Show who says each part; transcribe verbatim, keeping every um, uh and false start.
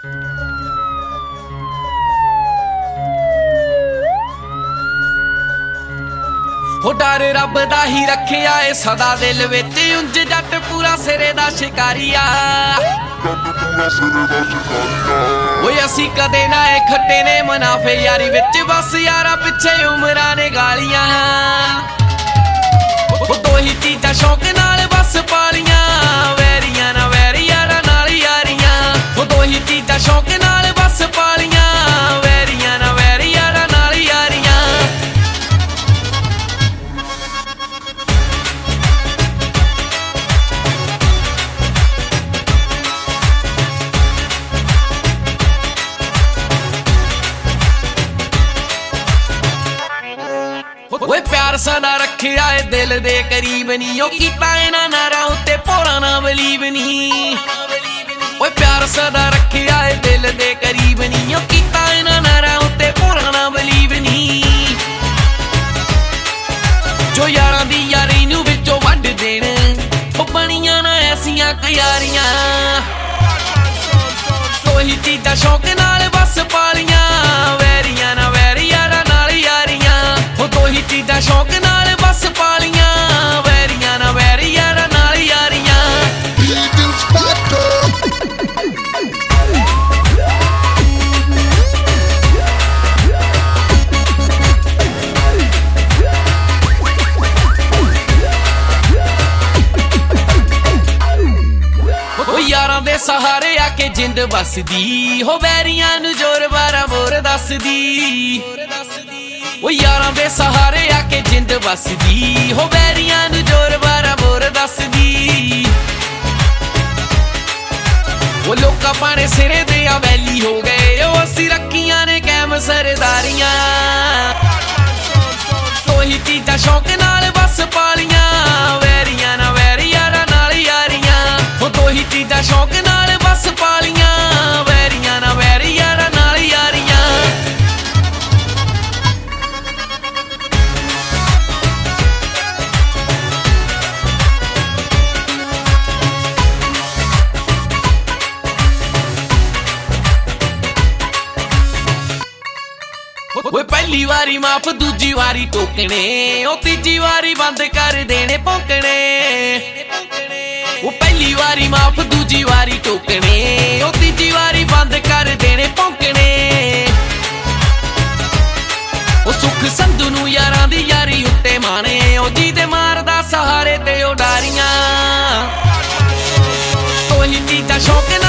Speaker 1: हो डर रब दा ही रखिया ए सदा दिल विच उंज जट पूरा सिरे दा शिकारिया ओए असी कदे ना ए खट्टे ने मुनाफे यारी विच बस यारा पिछे उमरां ने गालियां दो ही चीज़ां शौक नाल बस पालियां वैरियां ना वैरी यारा नाल यारियां दो ही चीज़ां शौक नाल बस पालियां वैरियां ना वैरी यारा नाल यारियां ओए प्यार सदा रखिया ए दिल दे करीब नी ओ कीता इन्हां नारां उत्ते भोला ना बलीव नी ओए प्यार सदा रखिया ए दिल दे करीब नी ओ कीता इन्हां नारां उत्ते भोला ना बलीव नी जो यारां दी यारी नूं विचों वड्ड देण ओ बणियां ना ऐसियां कयारियां दो ही चीज़ां शौक नाल बस पालियां वैरियां ना वैरी यारा नाल यारियां दो ही चीज़ां शौक नाल बस पालियां वैरियां ना वैरी यारा नाल यारियां यारां दे सहारे आके जिंद बसदी हो वैरियां नूं जोर बारा बोर दसदी ओ यारां दे सहारे आके जिंद बसदी हो वैरियां नूं जोर बारा बोर दसदी ओ लोकां पाने सिरे दे आ वैली हो गए ओ असी रखियां ने कैम सरदारियां दो ही चीज़ां शौक नाल बस पालियां वैरियां ना वैरी यारा नाल यारियां दो ही चीज़ां शौक नाल बस पालियां वैरियां ना वैरी यारा नाल यारियां ओए पहली वारी माफ दूजी वारी टोकने ओ तीजी वारी बंद कर देने भौंकने ओ पहली वारी माफ दूजी वारी टोकने ओ तीजी वारी बंद कर देने भौंकने ओ सुख संधू नूं यारां दी यारी उत्ते माने ओ जी दे मारदा सहारे ते ओ डारियां दो ही चीज़ां शौक